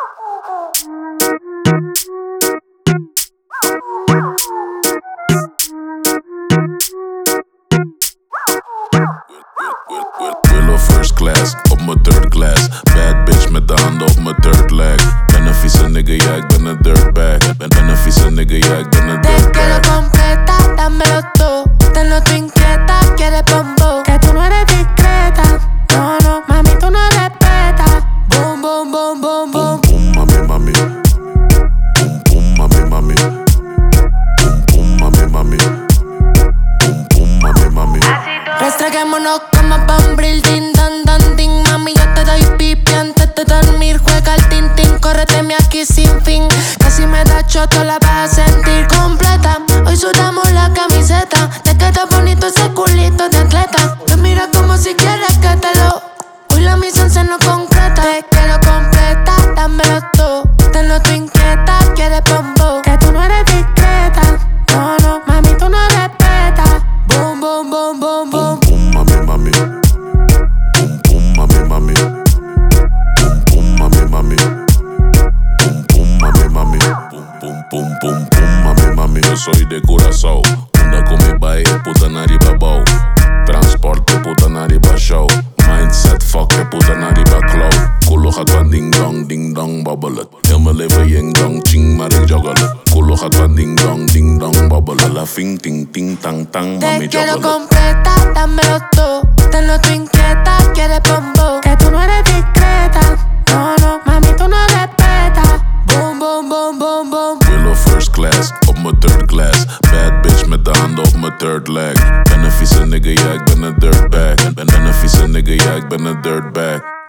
Willow first class, op mijn third class. Bad bitch met de handen op mijn third leg. Ben een vieze nigga, ja ik ben een dirtbag. Ben een vieze nigga, ja ik ben een dirtbag. Te quiero completa, dámelo tú. Te noto inquieta, quieres bombo. Que tú no eres discreta. No, no, mami, tú no respetas. Boom, boom, boom, boom, boom. Boom, boom, mami, mami. Boom, boom, mami, mami. Boom, boom, mami, mami. Boom, boom, mami, mami. Restreguémonos como Bumblebee, din, dan, dan, din. Mami, yo te doy pipi antes de dormir. Juega el tintín, córreteme aquí sin fin. Que si me da choto la vas a sentir completa. Hoy sudamos la camiseta. Te queda bonito ese culito de atleta. Te mira como si quieres que te lo. Hoy la misión se nos concreta. Te quiero completa, dámelo tú. Te noto inquieta, quieres bombo. Que tú no eres discreta. No, no, mami, tú no respetas. Boom, boom, boom, boom, boom. Boom, mami, mami. Boom, boom, mami, mami. Boom, boom, mami, mami. Boom, boom, mami, mami. Boom, boom, boom, boom, mami, mami. Yo soy de Curaçao. Anda con mi bae, puta nariba bow. Transporte, puta nariba show. Mindset, fuck, puta nariba cloud. Culo gaat van ding dong, babbelen. Heel mijn leven ying dong, ching, maar ik joggelen. Culo gaat van ding dong, babbelen. La fing, ting, ting, tang, tang, mami Te quiero joggelen. completa, dámelo tú. Te noto inquieta, quieres bombo. Que tú no eres discreta. No, no, mami, tú no respetas. Boom, boom, boom, boom, boom. Willow first class, op mijn third class. Bad bitch met de handen op mijn third leg. Ben een vieze nigga, ja ik ben een dirtbag. Ben een vieze nigga, ja ik ben een dirtbag.